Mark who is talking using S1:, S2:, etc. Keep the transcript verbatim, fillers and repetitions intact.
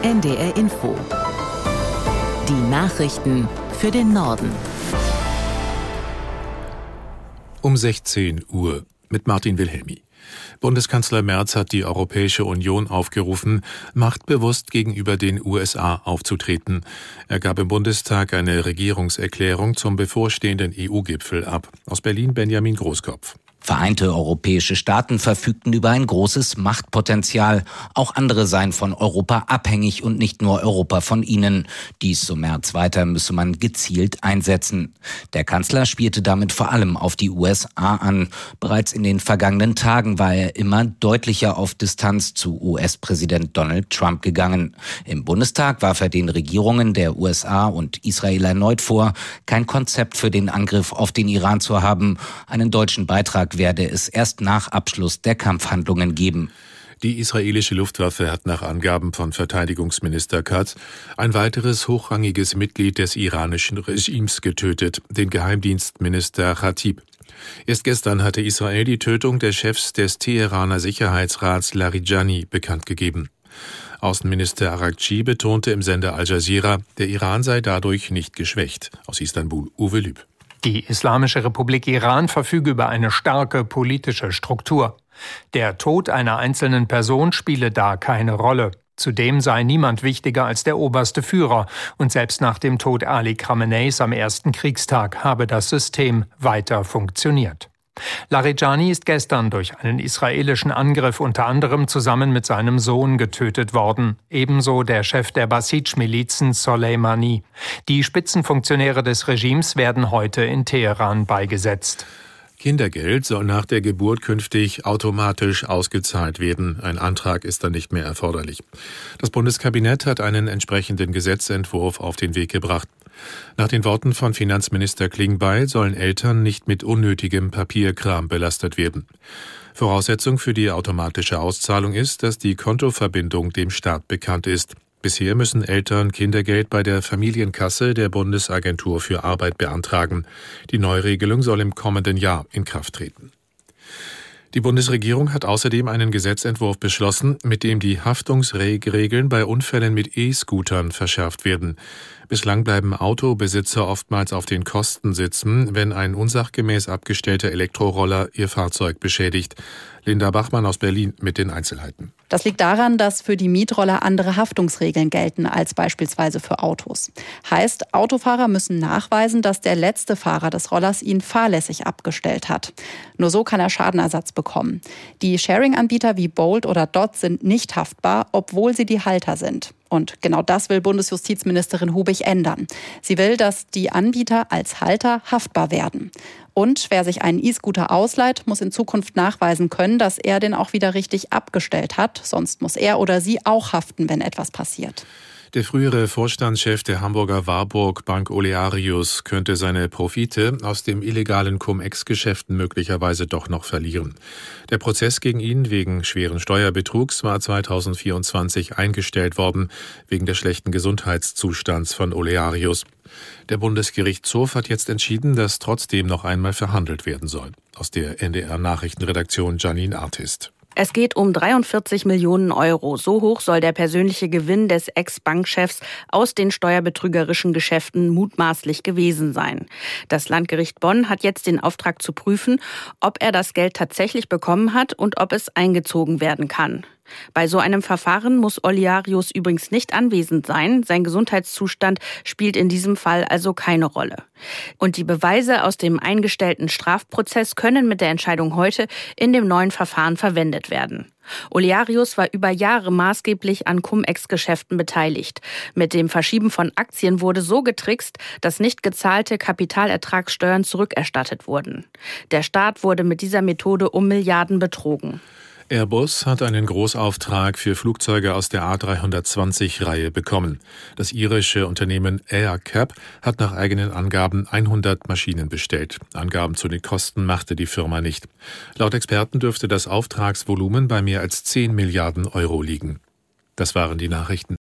S1: N D R Info. Die Nachrichten für den Norden.
S2: Um sechzehn Uhr mit Martin Wilhelmi. Bundeskanzler Merz hat die Europäische Union aufgerufen, machtbewusst gegenüber den U S A aufzutreten. Er gab im Bundestag eine Regierungserklärung zum bevorstehenden E U-Gipfel ab. Aus Berlin Benjamin Großkopf.
S3: Vereinte europäische Staaten verfügten über ein großes Machtpotenzial. Auch andere seien von Europa abhängig und nicht nur Europa von ihnen. Dies, so Merz weiter, müsse man gezielt einsetzen. Der Kanzler spielte damit vor allem auf die U S A an. Bereits in den vergangenen Tagen war er immer deutlicher auf Distanz zu U S-Präsident Donald Trump gegangen. Im Bundestag warf er den Regierungen der U S A und Israel erneut vor, kein Konzept für den Angriff auf den Iran zu haben. Einen deutschen Beitrag werde es erst nach Abschluss der Kampfhandlungen geben.
S2: Die israelische Luftwaffe hat nach Angaben von Verteidigungsminister Katz ein weiteres hochrangiges Mitglied des iranischen Regimes getötet, den Geheimdienstminister Khatib. Erst gestern hatte Israel die Tötung des Chefs des Teheraner Sicherheitsrats Larijani bekannt gegeben. Außenminister Araghchi betonte im Sender Al Jazeera, der Iran sei dadurch nicht geschwächt. Aus Istanbul Uwe Lüb.
S4: Die Islamische Republik Iran verfüge über eine starke politische Struktur. Der Tod einer einzelnen Person spiele da keine Rolle. Zudem sei niemand wichtiger als der oberste Führer. Und selbst nach dem Tod Ali Khameneis am ersten Kriegstag habe das System weiter funktioniert. Larijani ist gestern durch einen israelischen Angriff unter anderem zusammen mit seinem Sohn getötet worden. Ebenso der Chef der Basij-Milizen Soleimani. Die Spitzenfunktionäre des Regimes werden heute in Teheran beigesetzt.
S2: Kindergeld soll nach der Geburt künftig automatisch ausgezahlt werden. Ein Antrag ist dann nicht mehr erforderlich. Das Bundeskabinett hat einen entsprechenden Gesetzentwurf auf den Weg gebracht. Nach den Worten von Finanzminister Klingbeil sollen Eltern nicht mit unnötigem Papierkram belastet werden. Voraussetzung für die automatische Auszahlung ist, dass die Kontoverbindung dem Staat bekannt ist. Bisher müssen Eltern Kindergeld bei der Familienkasse der Bundesagentur für Arbeit beantragen. Die Neuregelung soll im kommenden Jahr in Kraft treten. Die Bundesregierung hat außerdem einen Gesetzentwurf beschlossen, mit dem die Haftungsregeln bei Unfällen mit E-Scootern verschärft werden. Bislang bleiben Autobesitzer oftmals auf den Kosten sitzen, wenn ein unsachgemäß abgestellter Elektroroller ihr Fahrzeug beschädigt. Linda Bachmann aus Berlin mit den Einzelheiten.
S5: Das liegt daran, dass für die Mietroller andere Haftungsregeln gelten als beispielsweise für Autos. Heißt, Autofahrer müssen nachweisen, dass der letzte Fahrer des Rollers ihn fahrlässig abgestellt hat. Nur so kann er Schadenersatz bekommen. Die Sharing-Anbieter wie Bolt oder Dot sind nicht haftbar, obwohl sie die Halter sind. Und genau das will Bundesjustizministerin Hubig ändern. Sie will, dass die Anbieter als Halter haftbar werden. Und wer sich einen E-Scooter ausleiht, muss in Zukunft nachweisen können, dass er den auch wieder richtig abgestellt hat. Sonst muss er oder sie auch haften, wenn etwas passiert.
S2: Der frühere Vorstandschef der Hamburger Warburg Bank Olearius könnte seine Profite aus dem illegalen Cum-Ex-Geschäften möglicherweise doch noch verlieren. Der Prozess gegen ihn wegen schweren Steuerbetrugs war zweitausendvierundzwanzig eingestellt worden, wegen des schlechten Gesundheitszustands von Olearius. Der Bundesgerichtshof hat jetzt entschieden, dass trotzdem noch einmal verhandelt werden soll. Aus der N D R-Nachrichtenredaktion Janine Artist.
S6: Es geht um dreiundvierzig Millionen Euro. So hoch soll der persönliche Gewinn des Ex-Bankchefs aus den steuerbetrügerischen Geschäften mutmaßlich gewesen sein. Das Landgericht Bonn hat jetzt den Auftrag zu prüfen, ob er das Geld tatsächlich bekommen hat und ob es eingezogen werden kann. Bei so einem Verfahren muss Olearius übrigens nicht anwesend sein. Sein Gesundheitszustand spielt in diesem Fall also keine Rolle. Und die Beweise aus dem eingestellten Strafprozess können mit der Entscheidung heute in dem neuen Verfahren verwendet werden. Olearius war über Jahre maßgeblich an Cum-Ex-Geschäften beteiligt. Mit dem Verschieben von Aktien wurde so getrickst, dass nicht gezahlte Kapitalertragssteuern zurückerstattet wurden. Der Staat wurde mit dieser Methode um Milliarden betrogen.
S2: Airbus hat einen Großauftrag für Flugzeuge aus der A dreihundertzwanzig-Reihe bekommen. Das irische Unternehmen AerCap hat nach eigenen Angaben hundert Maschinen bestellt. Angaben zu den Kosten machte die Firma nicht. Laut Experten dürfte das Auftragsvolumen bei mehr als zehn Milliarden Euro liegen. Das waren die Nachrichten.